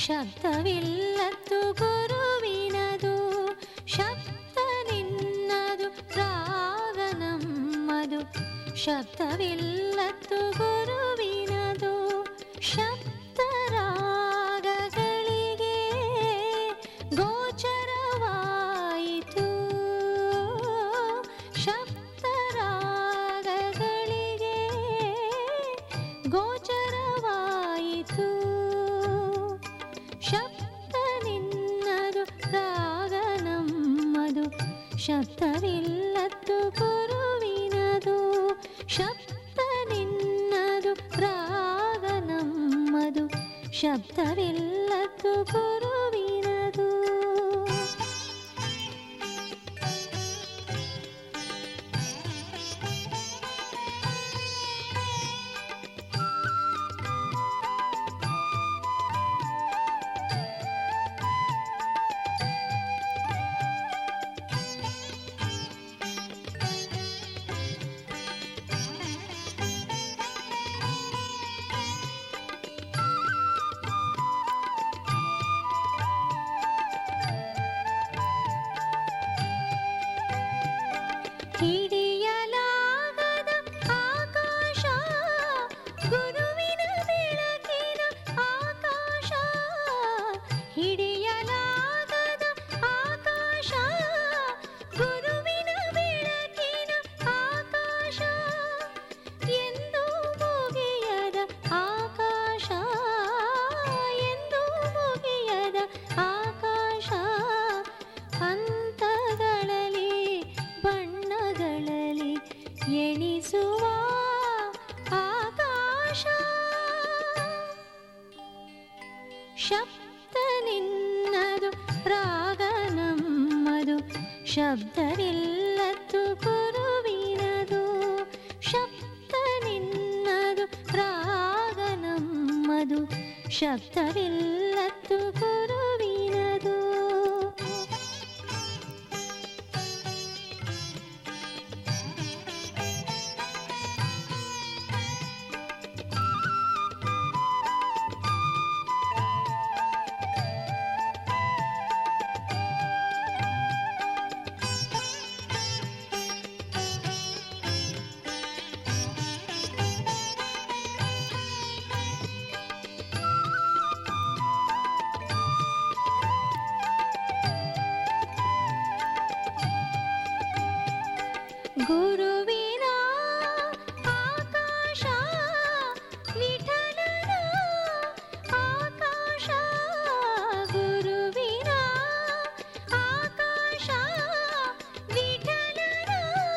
ಶಬ್ದವಿಲ್ಲತ್ತು ಗುರುವಿನದು, ಶಬ್ದ ನಿನ್ನದು ರಾಗ ನಮ್ಮದು. ಶಬ್ದವಿಲ್ಲತ್ತು ಗುರುವಿನದು, ಶಬ್ದ ರಾಗಗಳಿಗೆ ಗೋಚರವಾಯಿತು. ಶಬ್ದ ರಾಗಗಳಿಗೆ ಗೋಚರವಾಯಿತು. ಶಬ್ದ ನಿನ್ನದು ರಾಗ ನಮ್ಮದು, ಶಬ್ದವಿಲ್ಲತ್ತು ಗುರುವಿನದು. ಶಬ್ದ ನಿನ್ನದು ರಾಗ ನಮ್ಮದು, ಶಬ್ದವಿಲ್ಲತ್ತು ಗುರುವಿನದು. ಹಿಡಿಯಲಾಗದ ಆಕಾಶ, ಗುರುವಿನ ಬೆಳಕಿನ ಆಕಾಶ. ಹಿಡಿಯಲಾಗದ ಆಕಾಶ, ಗುರುವಿನ ಬೆಳಕಿನ ಆಕಾಶ. ಎಂದು ಮುಗಿಯದ ಆಕಾಶ, ಎಂದು ಮುಗಿಯದ ಆಕಾಶ. ಹಂತಗಳಲ್ಲಿ ಬಣ್ಣಗಳಲ್ಲಿ ಎಣಿಸುವ ಆಕಾಶ. ಶಬ್ದ ನಿನ್ನದು ರಾಗ ನಮ್ಮದು, ಶಬ್ದವಿಲ್ಲತ್ತು ಗುರುವಿನದು. ಶಬ್ದ ನಿನ್ನದು ರಾಗ ನಮ್ಮದು, ಶಬ್ದವಿಲ್ಲತ್ತು ಗುರುವಿನದು. ಗುರುವಿನ ಆಕಾಶ, ವಿಠಲನ ಆಕಾಶ. ಗುರುವಿನ ಆಕಾಶ, ವಿಠಲನ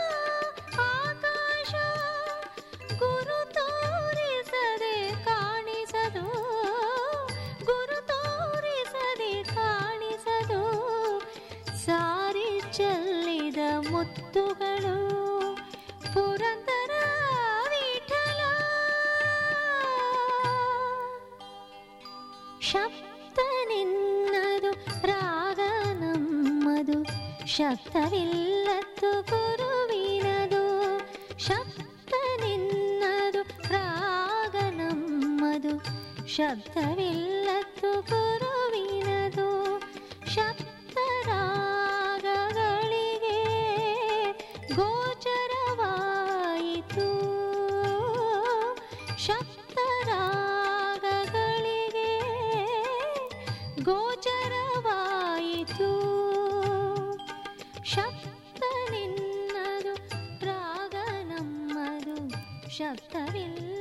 ಆಕಾಶ. ಗುರು ತೋರಿಸದೆ ಕಾಣಿಸದು, ಗುರು ತೋರಿಸದೆ ಕಾಣಿಸದು. ಸಾರಿ ಚೆಲ್ಲಿದ ಮುತ್ತುಗಳು ಪುರಂದರ ವಿಠಲ. ಶಬ್ದ ನಿನ್ನದು ರಾಗ ನಮ್ಮದು, ಶಬ್ದವಿಲ್ಲತ್ತು ಗುರುವಿನದು. ಶಬ್ದ ನಿನ್ನದು ರಾಗ ನಮ್ಮದು, ಶಬ್ದವಿಲ್ಲತ್ತು ಗುರುವಿನದು. ಶಬ್ದ ರಾಗಗಳಿಗೆ ಗೋಚರವಾಯಿತು. ಶಬ್ದ ರಾಗಗಳಿಗೆ ಗೋಚರವಾಯಿತು. ಶಬ್ದ ನಿನ್ನದು ರಾಗ ನಮ್ಮದು, ಶಬ್ದವಿಲ್ಲ